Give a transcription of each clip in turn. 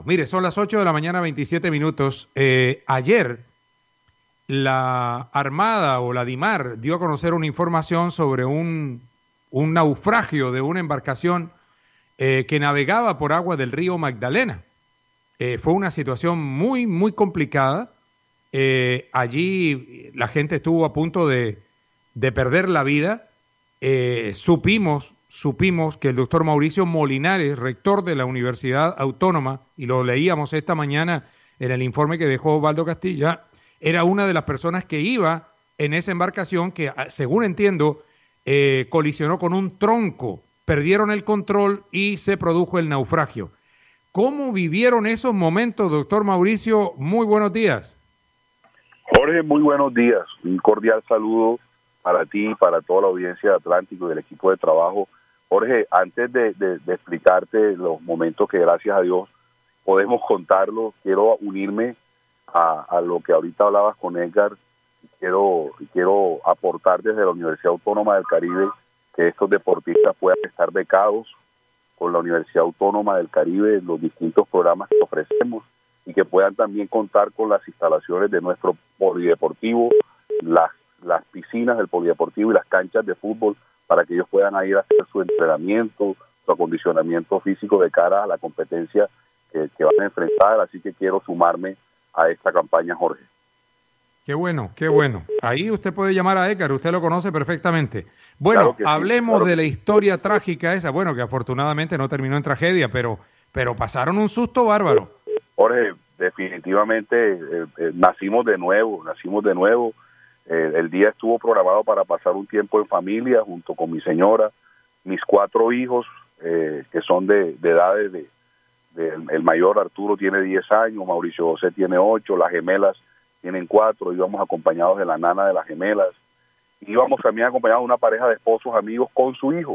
Mire, son las 8 de la mañana, 27 minutos. Ayer la Armada o la DIMAR dio a conocer una información sobre un naufragio de una embarcación que navegaba por agua del río Magdalena. Fue una situación muy, muy complicada. Allí la gente estuvo a punto de perder la vida. Supimos que el doctor Mauricio Molinares, rector de la Universidad Autónoma, y lo leíamos esta mañana en el informe que dejó Osvaldo Castilla, era una de las personas que iba en esa embarcación que, según entiendo, colisionó con un tronco, perdieron el control y se produjo el naufragio. ¿Cómo vivieron esos momentos, doctor Mauricio? Muy buenos días. Jorge, muy buenos días. Un cordial saludo para ti y para toda la audiencia de Atlántico y del equipo de trabajo. Jorge, antes de explicarte los momentos que gracias a Dios podemos contarlos, quiero unirme a lo que ahorita hablabas con Edgar. Quiero aportar desde la Universidad Autónoma del Caribe que estos deportistas puedan estar becados con la Universidad Autónoma del Caribe en los distintos programas que ofrecemos y que puedan también contar con las instalaciones de nuestro polideportivo, las piscinas del polideportivo y las canchas de fútbol para que ellos puedan ir a hacer su entrenamiento, su acondicionamiento físico de cara a la competencia que van a enfrentar. Así que quiero sumarme a esta campaña, Jorge. Qué bueno, qué bueno. Ahí usted puede llamar a Edgar, usted lo conoce perfectamente. Bueno, claro hablemos claro de la historia trágica esa, bueno, que afortunadamente no terminó en tragedia, pero pasaron un susto bárbaro. Jorge, definitivamente nacimos de nuevo. El día estuvo programado para pasar un tiempo en familia junto con mi señora, mis 4 hijos, que son de edades el mayor Arturo tiene 10 años, Mauricio José tiene 8, las gemelas tienen 4, íbamos acompañados de la nana de las gemelas, íbamos también acompañados de una pareja de esposos amigos con su hijo.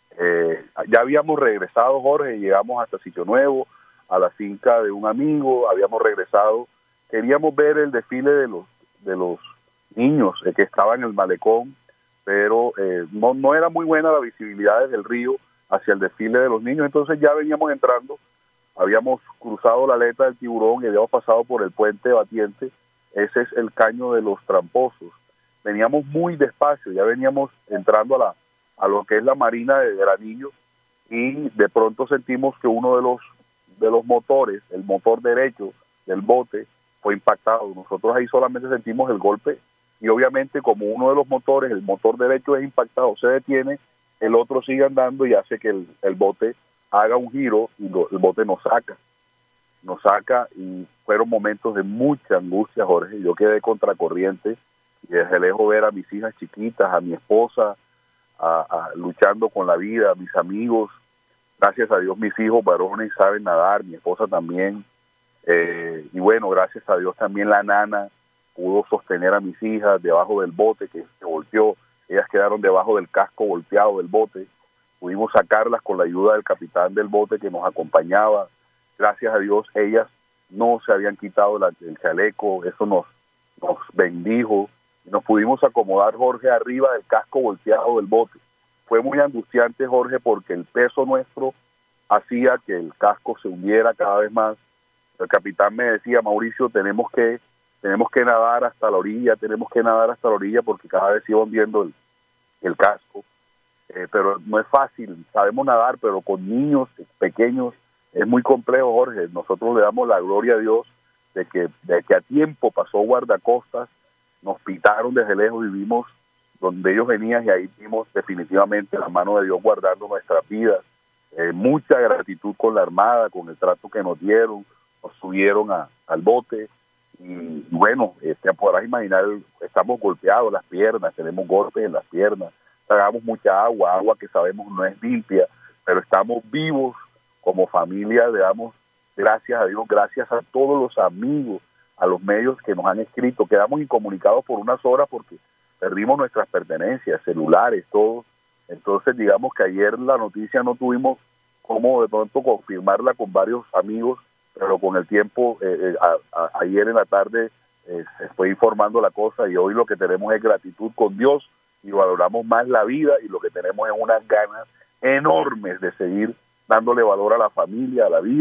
Ya habíamos regresado, Jorge, llegamos hasta Sitio Nuevo, a la finca de un amigo, habíamos regresado, queríamos ver el desfile de los niños que estaban en el malecón, pero no era muy buena la visibilidad desde el río hacia el desfile de los niños, entonces ya veníamos entrando, habíamos cruzado la aleta del Tiburón y habíamos pasado por el puente Batiente. Ese es el caño de los Tramposos. Veníamos muy despacio, ya veníamos entrando a lo que es la marina de Granillo, y de pronto sentimos que uno de los motores, el motor derecho del bote, fue impactado. Nosotros ahí solamente sentimos el golpe y obviamente como uno de los motores, el motor derecho es impactado, se detiene, el otro sigue andando y hace que el bote haga un giro y el bote nos saca y fueron momentos de mucha angustia, Jorge. Yo quedé contracorriente y desde lejos ver a mis hijas chiquitas, a mi esposa luchando con la vida, a mis amigos. Gracias a Dios mis hijos varones saben nadar, mi esposa también, y bueno, gracias a Dios también la nana pudo sostener a mis hijas debajo del bote que se volteó. Ellas quedaron debajo del casco volteado del bote, pudimos sacarlas con la ayuda del capitán del bote que nos acompañaba. Gracias a Dios ellas no se habían quitado el chaleco, eso nos bendijo, y nos pudimos acomodar, Jorge, arriba del casco volteado del bote. Fue muy angustiante, Jorge, porque el peso nuestro hacía que el casco se hundiera cada vez más. El capitán me decía, Mauricio, tenemos que nadar hasta la orilla, porque cada vez iba hundiendo el casco. Pero no es fácil, sabemos nadar, pero con niños pequeños es muy complejo, Jorge. Nosotros le damos la gloria a Dios de que a tiempo pasó guardacostas, nos pitaron desde lejos y vimos donde ellos venían y ahí vimos definitivamente la mano de Dios guardando nuestras vidas. Mucha gratitud con la Armada, con el trato que nos dieron, nos subieron al bote y bueno, podrás imaginar, estamos golpeados las piernas, tenemos golpes en las piernas, tragamos mucha agua que sabemos no es limpia, pero estamos vivos como familia. Le damos gracias a Dios, gracias a todos los amigos, a los medios que nos han escrito. Quedamos incomunicados por unas horas porque perdimos nuestras pertenencias, celulares, todo. Entonces digamos que ayer la noticia no tuvimos cómo de pronto confirmarla con varios amigos, pero con el tiempo, ayer en la tarde se fue informando la cosa y hoy lo que tenemos es gratitud con Dios y valoramos más la vida y lo que tenemos es unas ganas enormes de seguir dándole valor a la familia, a la vida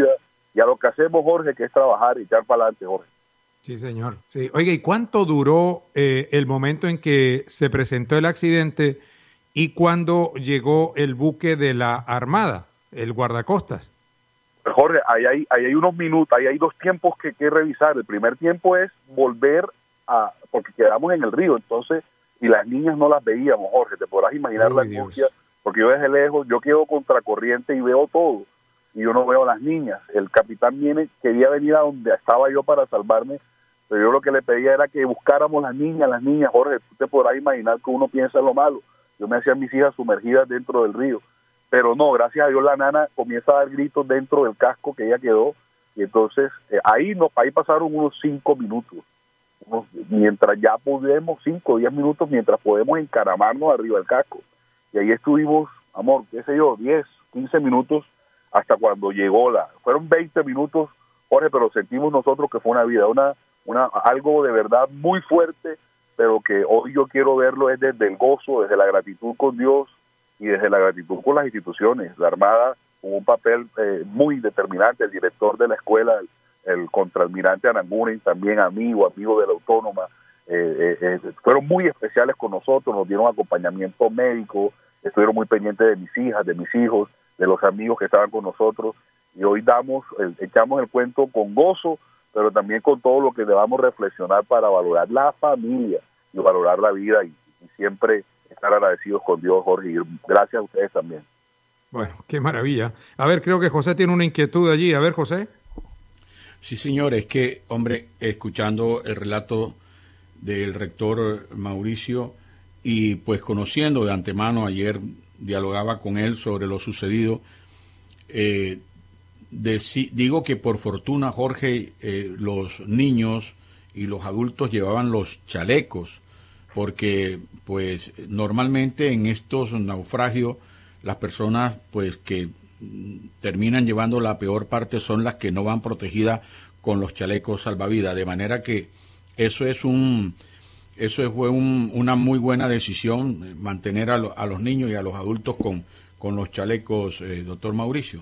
y a lo que hacemos, Jorge, que es trabajar y echar para adelante, Jorge. Sí, señor. Sí. Oiga, ¿y cuánto duró el momento en que se presentó el accidente y cuando llegó el buque de la Armada, el guardacostas? Jorge, ahí hay unos minutos, ahí hay dos tiempos que revisar. El primer tiempo es volver porque quedamos en el río, entonces, y las niñas no las veíamos, Jorge, te podrás imaginar la angustia, porque yo desde lejos, yo quedo contracorriente y veo todo, y yo no veo a las niñas. El capitán quería venir a donde estaba yo para salvarme, pero yo lo que le pedía era que buscáramos las niñas, Jorge, tú te podrás imaginar que uno piensa en lo malo. Yo me hacía a mis hijas sumergidas dentro del río, pero no, gracias a Dios la nana comienza a dar gritos dentro del casco que ella quedó, y entonces ahí pasaron unos 5 minutos, mientras ya podemos, 5 o 10 minutos, mientras podemos encaramarnos arriba del casco, y ahí estuvimos, amor, qué sé yo, 10, 15 minutos, hasta cuando llegó fueron 20 minutos, Jorge, pero sentimos nosotros que fue una vida, algo de verdad muy fuerte, pero que hoy yo quiero verlo es desde el gozo, desde la gratitud con Dios y desde la gratitud con las instituciones. La Armada jugó un papel muy determinante, el director de la escuela, el contraalmirante Aranguren, también amigo de la Autónoma, fueron muy especiales con nosotros, nos dieron acompañamiento médico, estuvieron muy pendientes de mis hijas, de mis hijos, de los amigos que estaban con nosotros, y hoy echamos el cuento con gozo, pero también con todo lo que debamos reflexionar para valorar la familia y valorar la vida y siempre estar agradecidos con Dios, Jorge, y gracias a ustedes también. Bueno, qué maravilla. A ver, creo que José tiene una inquietud allí. A ver, José. Sí, señor, es que, hombre, escuchando el relato del rector Mauricio y pues conociendo de antemano, ayer dialogaba con él sobre lo sucedido, digo que por fortuna, Jorge, los niños y los adultos llevaban los chalecos, porque pues normalmente en estos naufragios las personas pues que terminan llevando la peor parte son las que no van protegidas con los chalecos salvavidas, de manera que fue una muy buena decisión mantener a los niños y a los adultos con los chalecos, doctor Mauricio.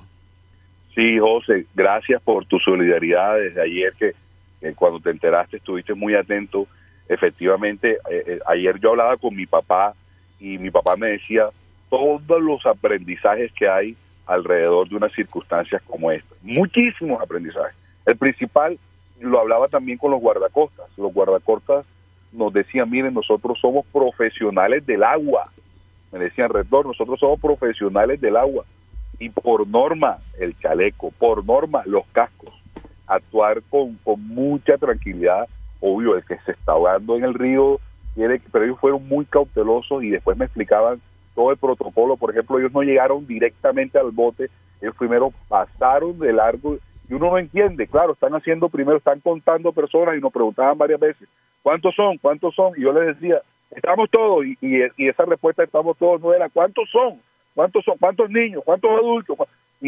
Sí, José, gracias por tu solidaridad desde ayer, que cuando te enteraste estuviste muy atento. Efectivamente, ayer yo hablaba con mi papá y mi papá me decía todos los aprendizajes que hay alrededor de unas circunstancias como esta. Muchísimos aprendizajes. El principal lo hablaba también con los guardacostas. Los guardacostas nos decían, miren, nosotros somos profesionales del agua. Me decían, rector, nosotros somos profesionales del agua. Y por norma, el chaleco, por norma, los cascos. Actuar con mucha tranquilidad. Obvio, el que se está ahogando en el río, pero ellos fueron muy cautelosos y después me explicaban todo el protocolo. Por ejemplo, ellos no llegaron directamente al bote, ellos primero pasaron de largo, y uno no entiende, claro, están contando personas y nos preguntaban varias veces, ¿cuántos son? Y yo les decía, estamos todos, y esa respuesta, estamos todos, no era, ¿cuántos son? ¿Cuántos niños? ¿Cuántos adultos?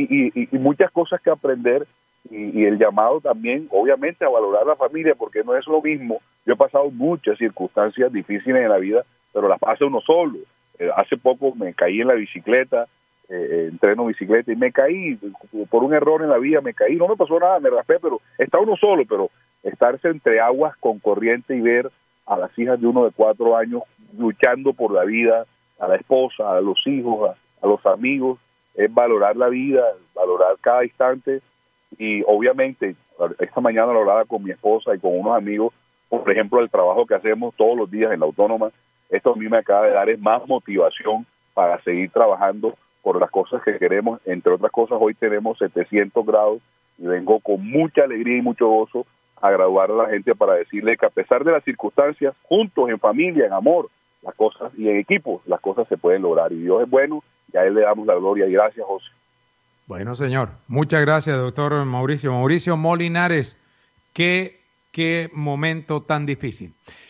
Y muchas cosas que aprender, y el llamado también, obviamente, a valorar la familia, porque no es lo mismo. Yo he pasado muchas circunstancias difíciles en la vida, pero las pasa uno solo. Hace poco me caí en la bicicleta, entreno bicicleta y me caí por un error en la vía, no me pasó nada, me raspé, pero está uno solo, pero estarse entre aguas con corriente y ver a las hijas de uno de 4 años luchando por la vida, a la esposa, a los hijos, a los amigos, es valorar la vida, valorar cada instante. Y obviamente esta mañana lo hablaba con mi esposa y con unos amigos, por ejemplo, el trabajo que hacemos todos los días en la Autónoma. Esto a mí me acaba de dar más motivación para seguir trabajando por las cosas que queremos. Entre otras cosas, hoy tenemos 700 grados y vengo con mucha alegría y mucho gozo a graduar a la gente para decirle que a pesar de las circunstancias, juntos, en familia, en amor, las cosas, y en equipo, las cosas se pueden lograr. Y Dios es bueno y a Él le damos la gloria. Y gracias, José. Bueno, señor. Muchas gracias, doctor Mauricio. Mauricio Molinares, qué momento tan difícil.